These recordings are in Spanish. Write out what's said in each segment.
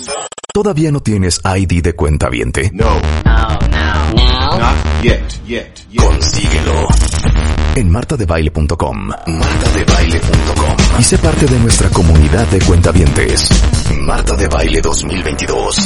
¿Todavía no tienes ID de cuentaviente? No. Not yet. Consíguelo en martadebaile.com. martadebaile.com y sé parte de nuestra comunidad de cuentavientes. Marta de Baile 2022.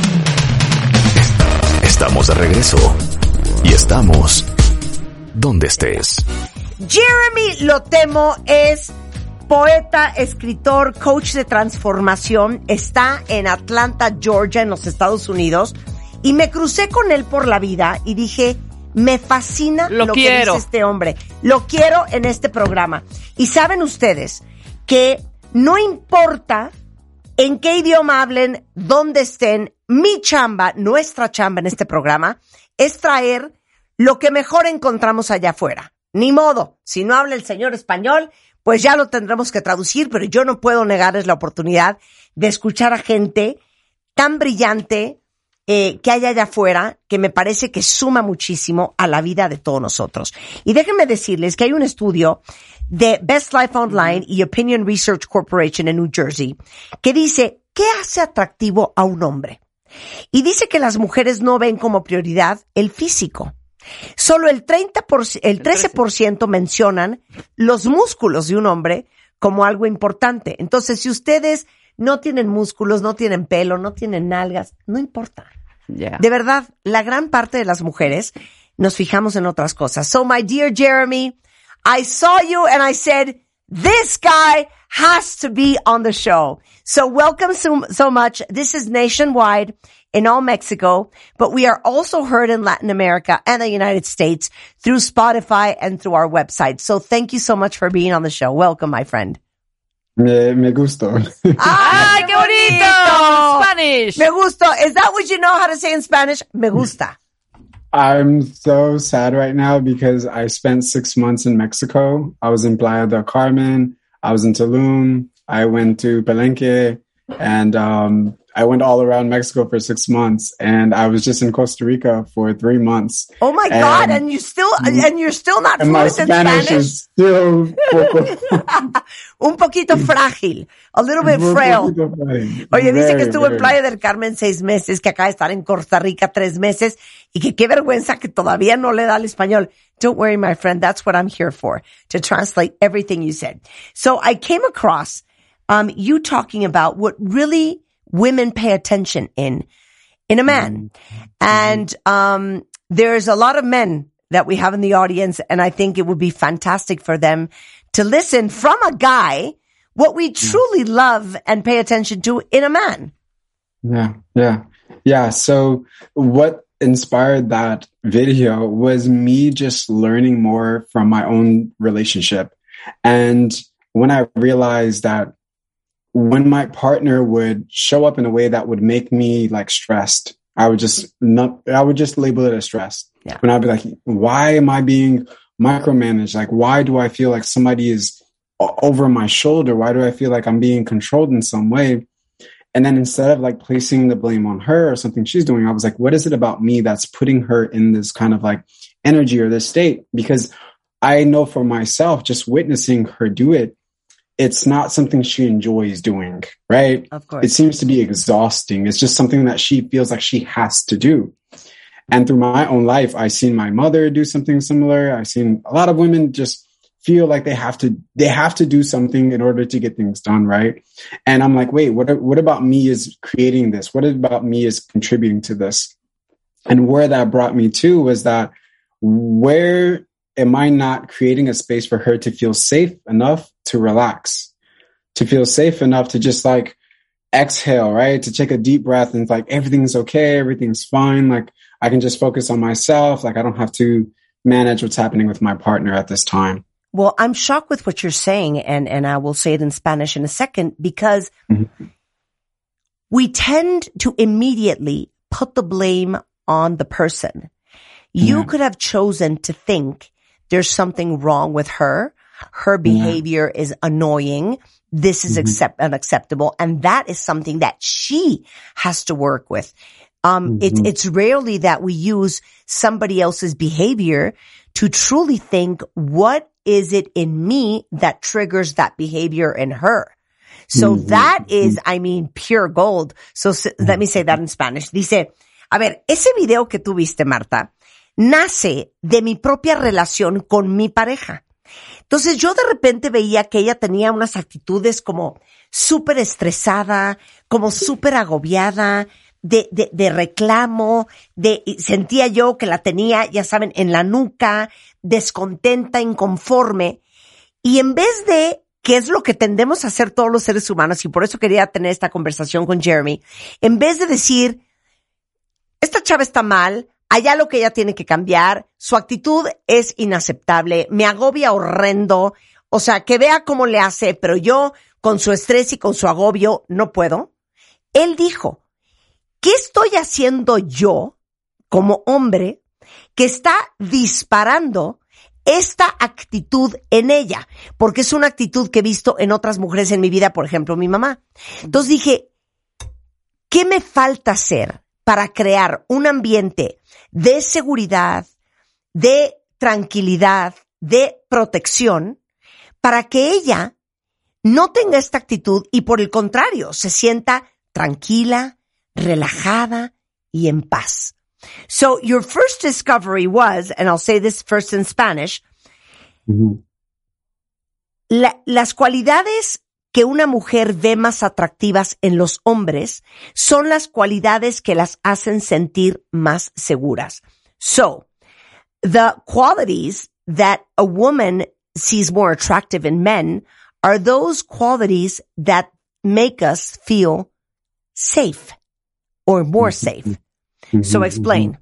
Estamos de regreso y estamos donde estés. Jeremy Lotemo es poeta, escritor, coach de transformación. Está en Atlanta, Georgia, en los Estados Unidos. Y me crucé con él por la vida y dije, me fascina lo que dice este hombre. Lo quiero en este programa. Y saben ustedes que no importa en qué idioma hablen, dónde estén, mi chamba, nuestra chamba en este programa, es traer lo que mejor encontramos allá afuera. Ni modo, si no habla el señor español, pues ya lo tendremos que traducir, pero yo no puedo negarles la oportunidad de escuchar a gente tan brillante que hay allá afuera, que me parece que suma muchísimo a la vida de todos nosotros. Y déjenme decirles que hay un estudio de Best Life Online y Opinion Research Corporation en New Jersey que dice, ¿qué hace atractivo a un hombre? Y dice que las mujeres no ven como prioridad el físico. Solo el 13% mencionan los músculos de un hombre como algo importante. Entonces, si ustedes no tienen músculos, no tienen pelo, no tienen nalgas, no importa. Yeah. De verdad, la gran parte de las mujeres nos fijamos en otras cosas. So, my dear Jeremy, I saw you and I said, this guy has to be on the show. So welcome so much. This is nationwide in all Mexico, but we are also heard in Latin America and the United States through Spotify and through our website. So thank you so much for being on the show. Welcome, my friend. Me gustó. ¡Ay, qué bonito! Spanish. Me gustó. Is that what you know how to say in Spanish? Me gusta. I'm so sad right now because I spent 6 months in Mexico. I was in Playa del Carmen. I was in Tulum. I went to Palenque, and I went all around Mexico for 6 months, and I was just in Costa Rica for 3 months. Oh my God! And you're still not and my fluent in Spanish Spanish. is still Un poquito frágil, a little bit frail. Oye, dice que estuvo en Playa del Carmen 6 meses, que acaba de estar en Costa Rica 3 meses, y que qué vergüenza que todavía no le da el español. Don't worry, my friend, that's what I'm here for, to translate everything you said. So I came across you talking about what really women pay attention in a man. And there's a lot of men that we have in the audience, and I think it would be fantastic for them to listen from a guy what we truly love and pay attention to in a man. Yeah. So what inspired that video was me just learning more from my own relationship. And when I realized that when my partner would show up in a way that would make me like stressed, I would just label it as stress. Yeah. When I'd be like, why am I being micromanaged? Like, why do I feel like somebody is over my shoulder? Why do I feel like I'm being controlled in some way? And then instead of like placing the blame on her or something she's doing, I was like, what is it about me that's putting her in this kind of like energy or this state? Because I know for myself, just witnessing her do it, it's not something she enjoys doing, right? Of course. It seems to be exhausting. It's just something that she feels like she has to do. And through my own life, I've seen my mother do something similar. I've seen a lot of women just feel like they have to do something in order to get things done, right? And I'm like, wait, what about me is creating this? What about me is contributing to this? And where that brought me to was that, where am I not creating a space for her to feel safe enough to relax, to feel safe enough to just like exhale, right? To take a deep breath and like, everything's okay. Everything's fine. Like I can just focus on myself. Like I don't have to manage what's happening with my partner at this time. Well, I'm shocked with what you're saying, and I will say it in Spanish in a second, because we tend to immediately put the blame on the person. You could have chosen to think there's something wrong with her. Her behavior is annoying. This is unacceptable. And that is something that she has to work with. It's rarely that we use somebody else's behavior to truly think, what is it in me that triggers that behavior in her? So that is, I mean, pure gold. So let me say that in Spanish. Dice, a ver, ese video que tú viste, Marta, nace de mi propia relación con mi pareja. Entonces yo de repente veía que ella tenía unas actitudes como súper estresada, como súper agobiada, de reclamo, sentía yo que la tenía, ya saben, en la nuca, descontenta, inconforme. Y en vez de, que es lo que tendemos a hacer todos los seres humanos, y por eso quería tener esta conversación con Jeremy, en vez de decir, esta chava está mal, allá lo que ella tiene que cambiar, su actitud es inaceptable, me agobia horrendo, o sea, que vea cómo le hace, pero yo, con su estrés y con su agobio, no puedo. Él dijo, ¿qué estoy haciendo yo, como hombre, que está disparando esta actitud en ella? Porque es una actitud que he visto en otras mujeres en mi vida, por ejemplo, mi mamá. Entonces dije, ¿qué me falta hacer para crear un ambiente de seguridad, de tranquilidad, de protección, para que ella no tenga esta actitud y por el contrario, se sienta tranquila, relajada y en paz? So your first discovery was, and I'll say this first in Spanish, las cualidades que una mujer ve más atractivas en los hombres son las cualidades que las hacen sentir más seguras. So, the qualities that a woman sees more attractive in men are those qualities that make us feel safe or more safe. So explain.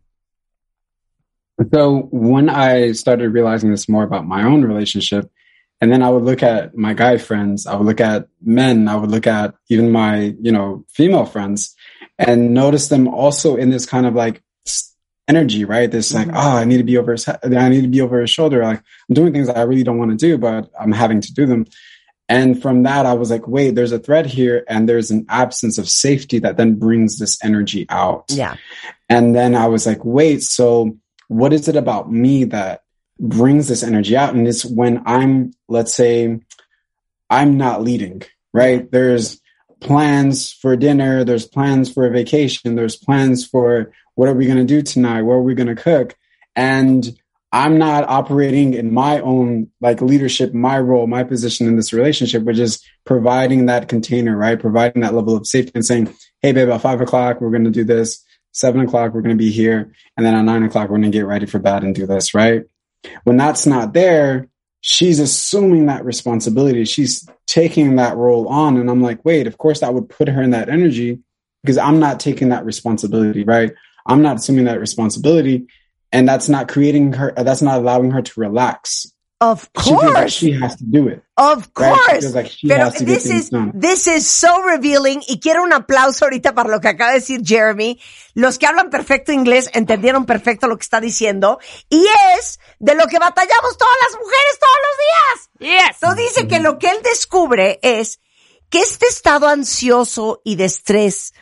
So when I started realizing this more about my own relationship, and then I would look at my guy friends, I would look at men, I would look at even my, female friends and notice them also in this kind of like energy, right? This like, I need to be over his head. I need to be over his shoulder. Like I'm doing things that I really don't want to do, but I'm having to do them. And from that, I was like, wait, there's a thread here and there's an absence of safety that then brings this energy out. Yeah. And then I was like, wait, so what is it about me that brings this energy out? And it's when let's say, I'm not leading, right? There's plans for dinner. There's plans for a vacation. There's plans for what are we going to do tonight? What are we going to cook? And I'm not operating in my own like leadership, my role, my position in this relationship, which is providing that container, right? Providing that level of safety and saying, hey, babe, at 5 o'clock, we're going to do this. 7 o'clock, we're going to be here. And then at 9 o'clock, we're going to get ready for bed and do this, right? When that's not there, she's assuming that responsibility. She's taking that role on. And I'm like, wait, of course that would put her in that energy because I'm not taking that responsibility, right? I'm not assuming that responsibility. And that's not that's not allowing her to relax. Of course. She feels like she has to do it. Of course. Right? She feels like she Pero has to get things done. This is so revealing. Y quiero un aplauso ahorita para lo que acaba de decir Jeremy. Los que hablan perfecto inglés entendieron perfecto lo que está diciendo. Y es de lo que batallamos todas las mujeres todos los días. Yes. Entonces dice que lo que él descubre es que este estado ansioso y de estrés,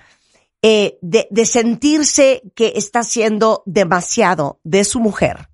de sentirse que está haciendo demasiado de su mujer.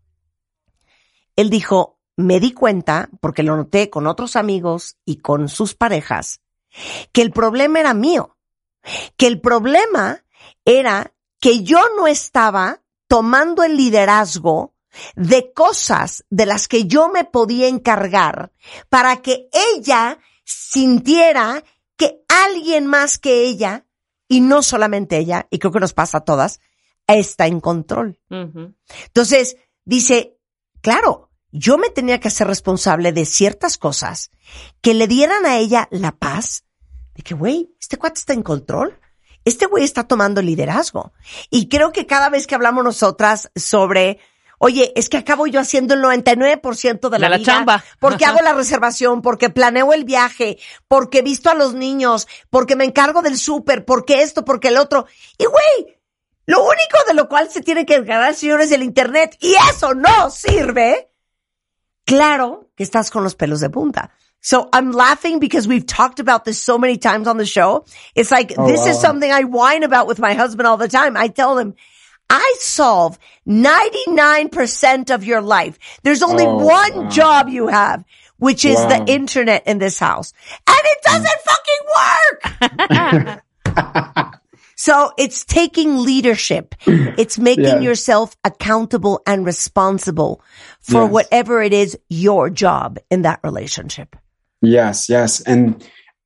Él dijo, me di cuenta, porque lo noté con otros amigos y con sus parejas, que el problema era mío. Que el problema era que yo no estaba tomando el liderazgo de cosas de las que yo me podía encargar para que ella sintiera que alguien más que ella, y no solamente ella, y creo que nos pasa a todas, está en control. Uh-huh. Entonces, dice, claro, yo me tenía que hacer responsable de ciertas cosas que le dieran a ella la paz de que, güey, este cuate está en control. Este güey está tomando liderazgo. Y creo que cada vez que hablamos nosotras sobre, oye, es que acabo yo haciendo el 99% de la vida chamba. Porque hago la reservación, porque planeo el viaje, porque visto a los niños, porque me encargo del súper, porque esto, porque el otro. Y güey, lo único de lo cual se tiene que encargar, señores, es el internet. Y eso no sirve. Claro que estás con los pelos de punta. So I'm laughing because we've talked about this so many times on the show. It's like, this is something I whine about with my husband all the time. I tell him, I solve 99% of your life. There's only one job you have, which is the internet in this house. And it doesn't fucking work! So it's taking leadership. It's making yourself accountable and responsible for whatever it is your job in that relationship. Yes. And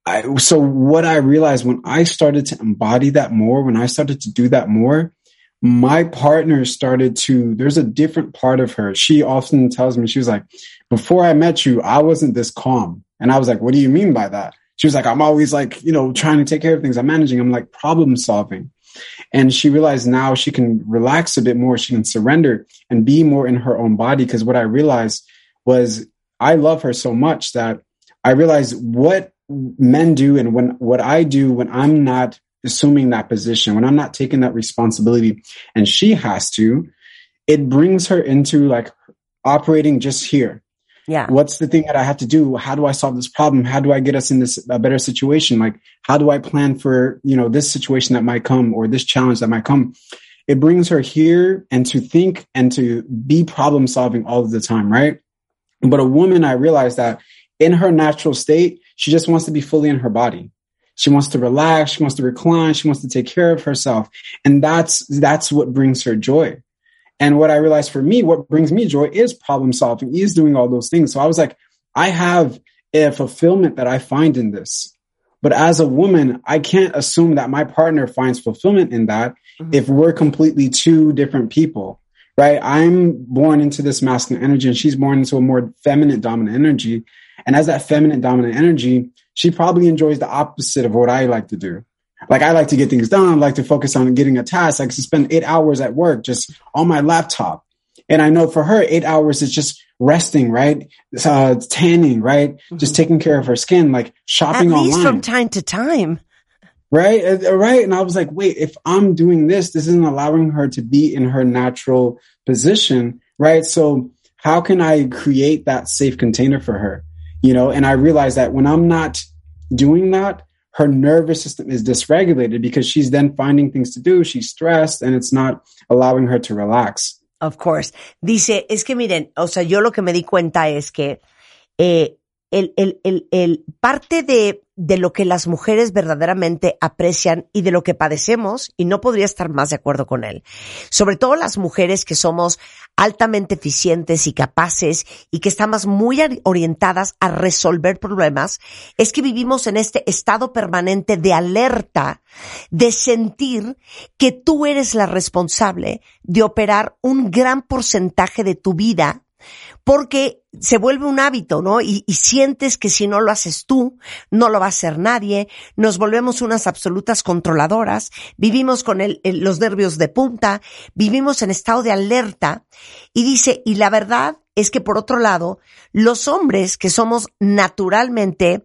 so what I realized when I started to embody that more, when I started to do that more, my partner started to, there's a different part of her. She often tells me, she was like, before I met you, I wasn't this calm. And I was like, what do you mean by that? She was like, I'm always like, trying to take care of things. I'm managing. I'm like problem solving. And she realized now she can relax a bit more. She can surrender and be more in her own body. Because what I realized was I love her so much that I realized what men do and what I do when I'm not assuming that position, when I'm not taking that responsibility and she has to, it brings her into like operating just here. Yeah. What's the thing that I have to do? How do I solve this problem? How do I get us in a better situation? Like, how do I plan for, this situation that might come or this challenge that might come? It brings her here and to think and to be problem solving all of the time. Right. But a woman, I realized that in her natural state, she just wants to be fully in her body. She wants to relax. She wants to recline. She wants to take care of herself. And that's what brings her joy. And what I realized for me, what brings me joy is problem solving, is doing all those things. So I was like, I have a fulfillment that I find in this. But as a woman, I can't assume that my partner finds fulfillment in that if we're completely two different people, right? I'm born into this masculine energy and she's born into a more feminine dominant energy. And as that feminine dominant energy, she probably enjoys the opposite of what I like to do. Like, I like to get things done. I like to focus on getting a task. I like to spend 8 hours at work just on my laptop. And I know for her, 8 hours is just resting, right? Tanning, right? Just taking care of her skin, like shopping online. At least from time to time. Right? Right. And I was like, wait, if I'm doing this isn't allowing her to be in her natural position, right? So how can I create that safe container for her? And I realized that when I'm not doing that, her nervous system is dysregulated because she's then finding things to do. She's stressed and it's not allowing her to relax. Of course. Dice, es que miren, o sea, yo lo que me di cuenta es que parte de lo que las mujeres verdaderamente aprecian y de lo que padecemos, y no podría estar más de acuerdo con él, sobre todo las mujeres que somos altamente eficientes y capaces y que estamos muy orientadas a resolver problemas, es que vivimos en este estado permanente de alerta, de sentir que tú eres la responsable de operar un gran porcentaje de tu vida, porque se vuelve un hábito, ¿no? Y sientes que si no lo haces tú, no lo va a hacer nadie. Nos volvemos unas absolutas controladoras. Vivimos con los nervios de punta. Vivimos en estado de alerta. Y dice, y la verdad es que por otro lado, los hombres que somos naturalmente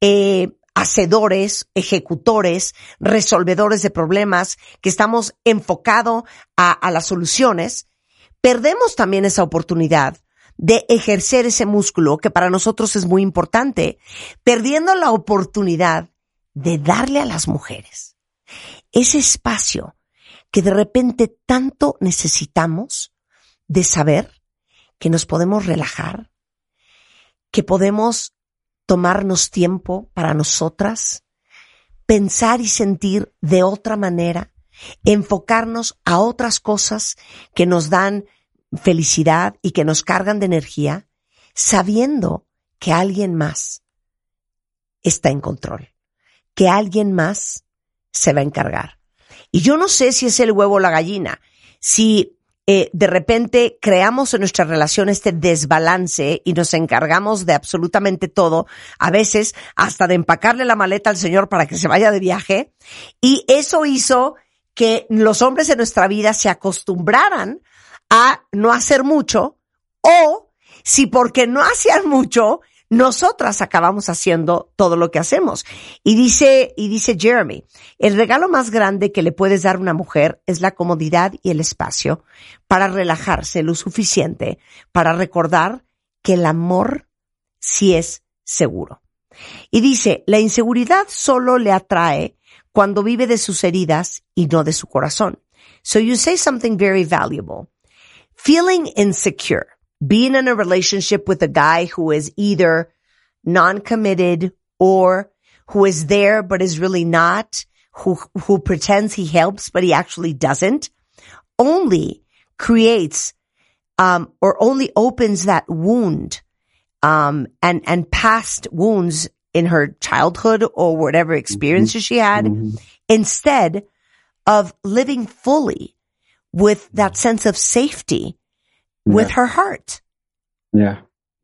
hacedores, ejecutores, resolvedores de problemas, que estamos enfocados a las soluciones, perdemos también esa oportunidad de ejercer ese músculo que para nosotros es muy importante, perdiendo la oportunidad de darle a las mujeres ese espacio que de repente tanto necesitamos, de saber que nos podemos relajar, que podemos tomarnos tiempo para nosotras, pensar y sentir de otra manera, enfocarnos a otras cosas que nos dan felicidad y que nos cargan de energía, sabiendo que alguien más está en control, que alguien más se va a encargar. Y yo no sé si es el huevo o la gallina, si de repente creamos en nuestra relación este desbalance y nos encargamos de absolutamente todo, a veces hasta de empacarle la maleta al señor para que se vaya de viaje, y eso hizo que los hombres en nuestra vida se acostumbraran a no hacer mucho, o si porque no hacían mucho, nosotras acabamos haciendo todo lo que hacemos. Y dice Jeremy, el regalo más grande que le puedes dar a una mujer es la comodidad y el espacio para relajarse lo suficiente para recordar que el amor sí es seguro. Y dice, la inseguridad solo le atrae cuando vive de sus heridas y no de su corazón. So you say something very valuable. Feeling insecure, being in a relationship with a guy who is either non-committed, or who is there but is really not, who pretends he helps but he actually doesn't, only creates or only opens that wound and past wounds in her childhood or whatever experiences she had, instead of living fully with that sense of safety with her heart. Yeah.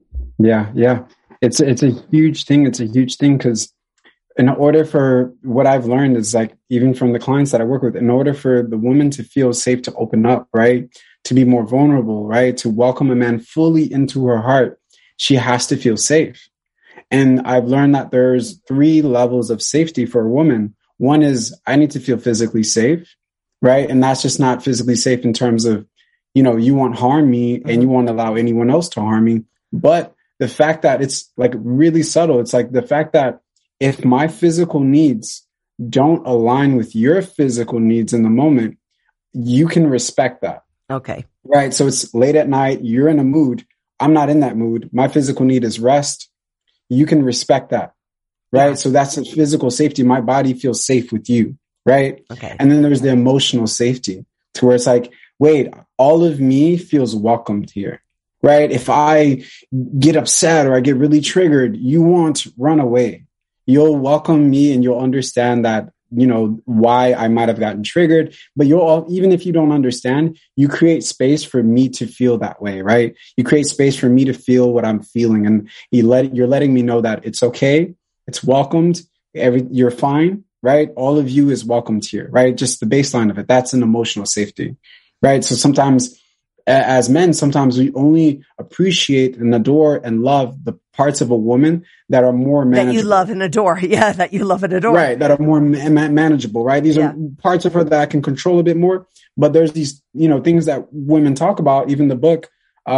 It's a huge thing. It's a huge thing because in order for what I've learned is like, even from the clients that I work with, in order for the woman to feel safe to open up, right? To be more vulnerable, right? To welcome a man fully into her heart, she has to feel safe. And I've learned that there's 3 levels of safety for a woman. One is I need to feel physically safe, right? And that's just not physically safe in terms of, you won't harm me and you won't allow anyone else to harm me. But the fact that it's like really subtle, it's like the fact that if my physical needs don't align with your physical needs in the moment, you can respect that. Okay. Right. So it's late at night. You're in a mood. I'm not in that mood. My physical need is rest. You can respect that. Right. So that's a physical safety. My body feels safe with you. Right. Okay. And then there's the emotional safety to where it's like, wait, all of me feels welcomed here. Right. If I get upset or I get really triggered, you won't run away. You'll welcome me and you'll understand that, why I might have gotten triggered, but even if you don't understand, you create space for me to feel that way, right? You create space for me to feel what I'm feeling. And you're letting me know that it's okay. It's welcomed. You're fine, right? All of you is welcomed here, right? Just the baseline of it. That's an emotional safety, right? So sometimes as men, sometimes we only appreciate and adore and love the parts of a woman that are more manageable. That you love and adore. Yeah, that you love and adore. Right, that are more manageable, right? These are parts of her that I can control a bit more. But there's these, things that women talk about, even the book,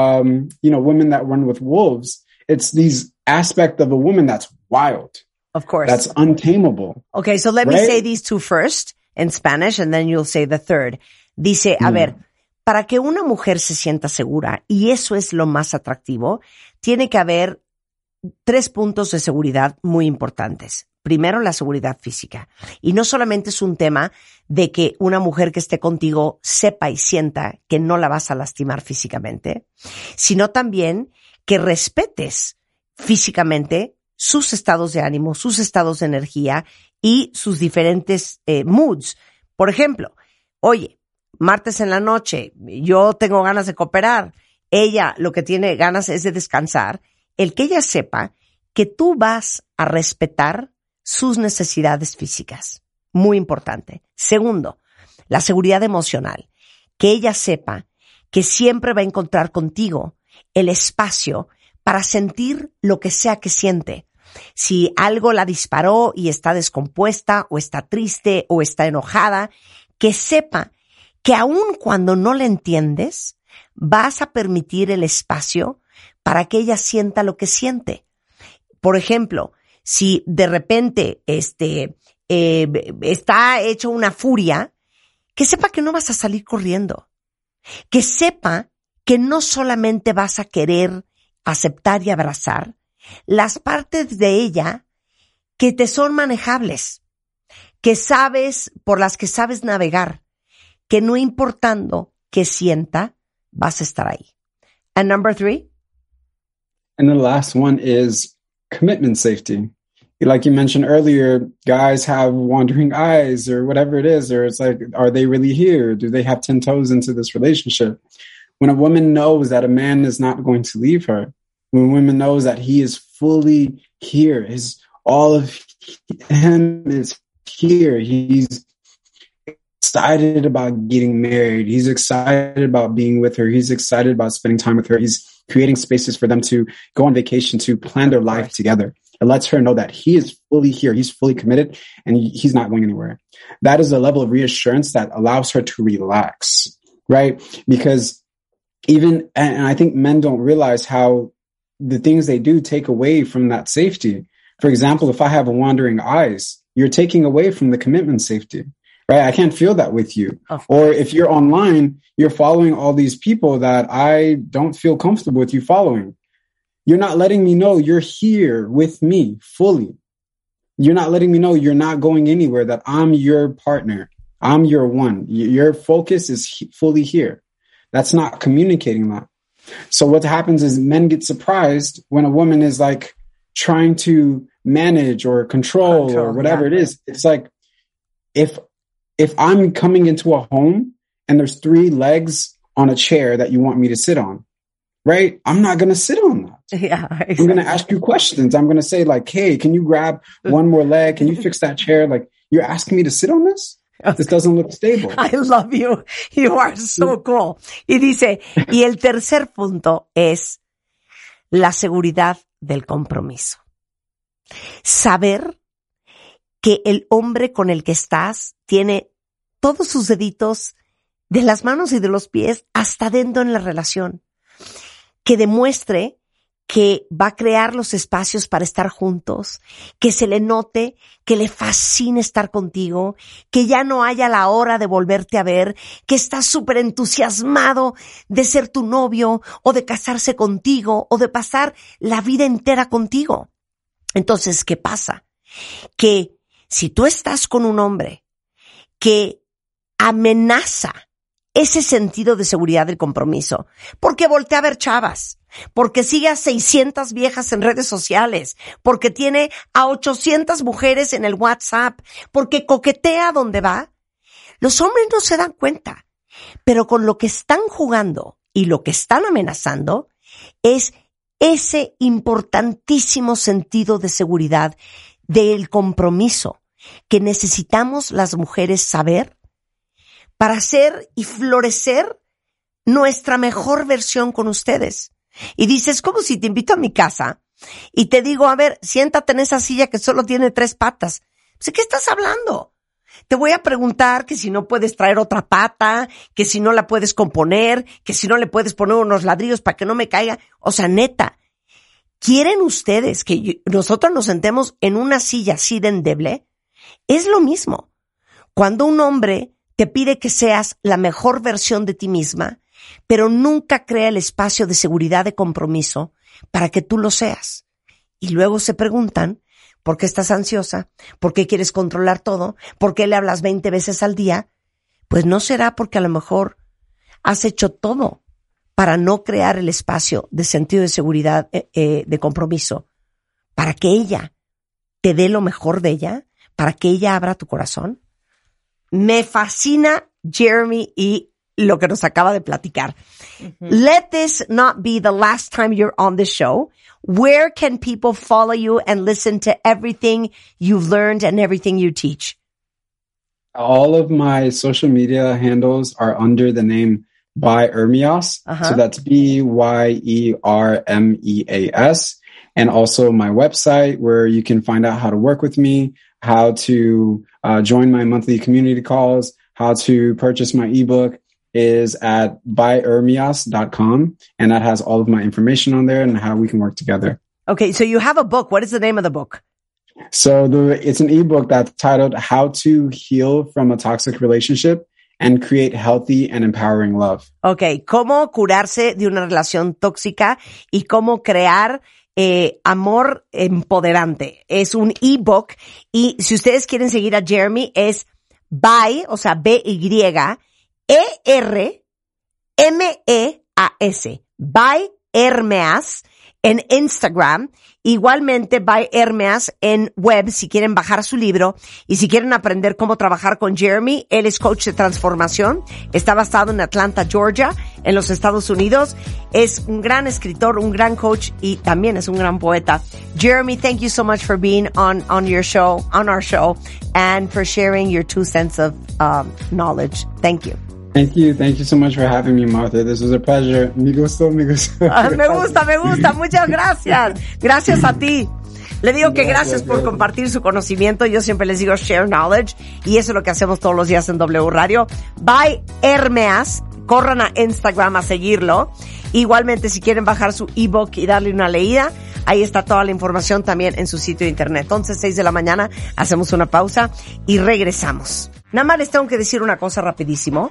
Women That Run With Wolves. It's these aspect of a woman that's wild. Of course. That's untamable. Okay, so let me say these 2 first in Spanish, and then you'll say the third. Dice, a ver, para que una mujer se sienta segura, y eso es lo más atractivo, tiene que haber 3 puntos de seguridad muy importantes. Primero, la seguridad física. Y no solamente es un tema de que una mujer que esté contigo sepa y sienta que no la vas a lastimar físicamente, sino también que respetes físicamente sus estados de ánimo, sus estados de energía y sus diferentes moods. Por ejemplo, oye, martes en la noche, yo tengo ganas de cooperar. Ella lo que tiene ganas es de descansar. El que ella sepa que tú vas a respetar sus necesidades físicas. Muy importante. Segundo, la seguridad emocional. Que ella sepa que siempre va a encontrar contigo el espacio para sentir lo que sea que siente. Si algo la disparó y está descompuesta o está triste o está enojada, que sepa que aun cuando no la entiendes, vas a permitir el espacio para que ella sienta lo que siente. Por ejemplo, si de repente está hecho una furia, que sepa que no vas a salir corriendo. Que sepa que no solamente vas a querer aceptar y abrazar las partes de ella que te son manejables, que sabes, por las que sabes navegar, que no importando qué sienta, vas a estar ahí. And number 3? And the last one is commitment safety. Like you mentioned earlier, guys have wandering eyes or whatever it is, or it's like, are they really here? Do they have 10 toes into this relationship? When a woman knows that a man is not going to leave her, when a woman knows that he is fully here, all of him is here, he's excited about getting married, he's excited about being with her, he's excited about spending time with her, he's creating spaces for them to go on vacation, to plan their life together. It lets her know that he is fully here, he's fully committed, and he's not going anywhere. That is a level of reassurance that allows her to relax, right? Because and I think men don't realize how the things they do take away from that safety. For example, if I have wandering eyes, you're taking away from the commitment safety, right? I can't feel that with you. Or if you're online, you're following all these people that I don't feel comfortable with you following. You're not letting me know you're here with me fully. You're not letting me know you're not going anywhere, that I'm your partner. I'm your one. Your focus is fully here. That's not communicating that. So what happens is men get surprised when a woman is like trying to manage or control or whatever it is. It's like, if I'm coming into a home and there's 3 legs on a chair that you want me to sit on, right? I'm not going to sit on that. Yeah, exactly. I'm going to ask you questions. I'm going to say like, hey, can you grab one more leg? Can you fix that chair? Like, you're asking me to sit on this? Okay. This doesn't look stable. I love you. You are so cool. Y dice, y el tercer punto es la seguridad del compromiso. Saber que el hombre con el que estás tiene todos sus deditos de las manos y de los pies hasta dentro en la relación. Que demuestre que va a crear los espacios para estar juntos, que se le note, que le fascina estar contigo, que ya no haya la hora de volverte a ver, que está súper entusiasmado de ser tu novio o de casarse contigo o de pasar la vida entera contigo. Entonces, ¿qué pasa? Que si tú estás con un hombre que amenaza ese sentido de seguridad del compromiso, porque voltea a ver chavas, porque sigue a 600 viejas en redes sociales, porque tiene a 800 mujeres en el WhatsApp, porque coquetea donde va, los hombres no se dan cuenta, pero con lo que están jugando y lo que están amenazando es ese importantísimo sentido de seguridad del compromiso que necesitamos las mujeres saber para hacer y florecer nuestra mejor versión con ustedes. Y dices, como si te invito a mi casa y te digo, a ver, siéntate en esa silla que solo tiene 3 patas. ¿De qué estás hablando? Te voy a preguntar que si no puedes traer otra pata, que si no la puedes componer, que si no le puedes poner unos ladrillos para que no me caiga. O sea, neta, ¿quieren ustedes que nosotros nos sentemos en una silla así de endeble? Es lo mismo. Cuando un hombre te pide que seas la mejor versión de ti misma, pero nunca crea el espacio de seguridad de compromiso para que tú lo seas. Y luego se preguntan, ¿por qué estás ansiosa? ¿Por qué quieres controlar todo? ¿Por qué le hablas 20 veces al día? Pues no será porque a lo mejor has hecho todo para no crear el espacio de sentido de seguridad de compromiso, para que ella te dé lo mejor de ella, para que ella abra tu corazón. Me fascina Jeremy y lo que nos acaba de platicar. Let this not be the last time you're on the show. Where can people follow you and listen to everything you've learned and everything you teach? All of my social media handles are under the name By Ermias. So that's BYERMEAS. And also my website where you can find out how to work with me, how to join my monthly community calls, how to purchase my ebook is at byermias.com. And that has all of my information on there and how we can work together. Okay, so you have a book. What is the name of the book? So it's an ebook that's titled How to Heal from a Toxic Relationship and Create Healthy and Empowering Love. Okay, cómo curarse de una relación tóxica y cómo crear amor empoderante. Es un ebook y si ustedes quieren seguir a Jeremy es by, o sea, BYERMEAS, by Hermeas en Instagram, igualmente by Hermeas en web si quieren bajar su libro y si quieren aprender cómo trabajar con Jeremy. Él es coach de transformación, está basado en Atlanta, Georgia, en los Estados Unidos. Es un gran escritor, un gran coach y también es un gran poeta. Jeremy, thank you so much for being on our show, and for sharing your 2 cents of knowledge. Thank you. Thank you so much for having me, Martha. This was a pleasure. Me gustó. Me gusta. Muchas gracias. Gracias a ti. Le digo que gracias por compartir su conocimiento. Yo siempre les digo share knowledge y eso es lo que hacemos todos los días en W Radio. By Hermeas. Corran a Instagram a seguirlo. Igualmente, si quieren bajar su ebook y darle una leída, ahí está toda la información también en su sitio de internet. Entonces, 6 de la mañana, hacemos una pausa y regresamos. Nada más les tengo que decir una cosa rapidísimo.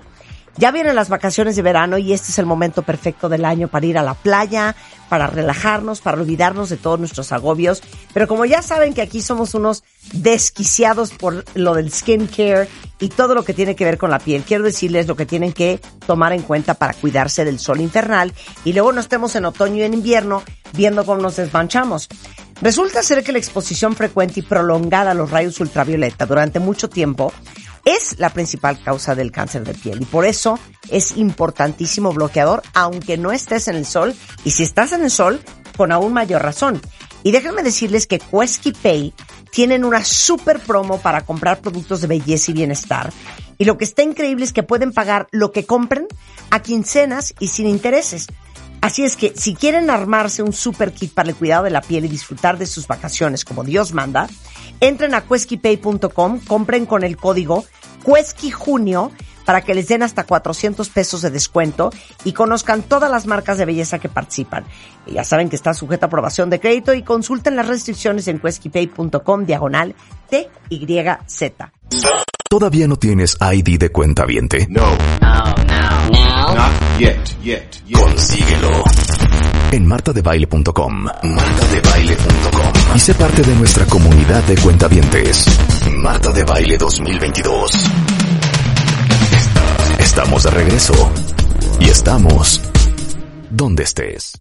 Ya vienen las vacaciones de verano y este es el momento perfecto del año para ir a la playa, para relajarnos, para olvidarnos de todos nuestros agobios. Pero como ya saben que aquí somos unos desquiciados por lo del skincare y todo lo que tiene que ver con la piel, quiero decirles lo que tienen que tomar en cuenta para cuidarse del sol infernal y luego no estemos en otoño y en invierno viendo cómo nos desmanchamos. Resulta ser que la exposición frecuente y prolongada a los rayos ultravioleta durante mucho tiempo es la principal causa del cáncer de piel y por eso es importantísimo bloqueador aunque no estés en el sol y si estás en el sol con aún mayor razón. Y déjenme decirles que Quesky Pay tienen una super promo para comprar productos de belleza y bienestar y lo que está increíble es que pueden pagar lo que compren a quincenas y sin intereses. Así es que si quieren armarse un super kit para el cuidado de la piel y disfrutar de sus vacaciones como Dios manda, entren a queskypay.com, compren con el código QueskyJunio para que les den hasta $400 de descuento y conozcan todas las marcas de belleza que participan. Y ya saben que está sujeta a aprobación de crédito y consulten las restricciones en queskypay.com/TYZ. ¿Todavía no tienes ID de cuentaviente? No. Not yet. Consíguelo en martadebaile.com. martadebaile.com y sé parte de nuestra comunidad de cuentavientes. Marta de Baile 2022. Estamos de regreso y estamos donde estés.